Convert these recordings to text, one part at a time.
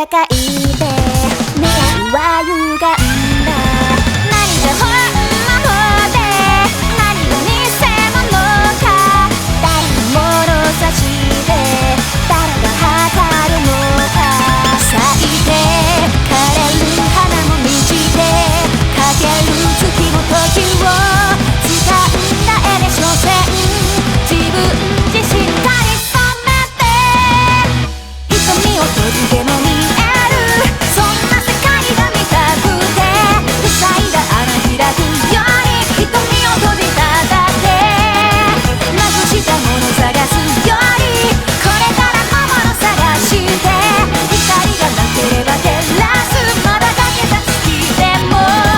世界で未来は歪んだ。何が本物で何が偽物か、誰の物差しで誰が測るのか。咲いて枯れる花も満ちてかける月も時を掴んだ絵で所詮自分自身かり染めて、瞳を閉じても見えるそんな世界が見たくて、塞いだ穴開くように瞳を閉じただけ。なくしたもの探すよりこれからのもの探して、光がなければ照らすまだかけた月でも。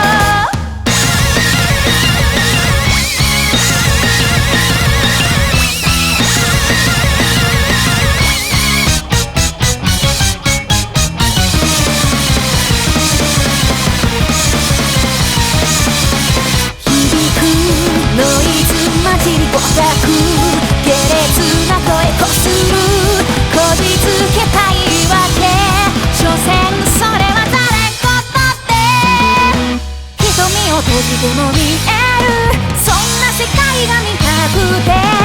ノイズ混じりぼったく下劣な声こするこじつけたいわけ、所詮それは誰事って瞳を閉じても見えるそんな世界が見たくて。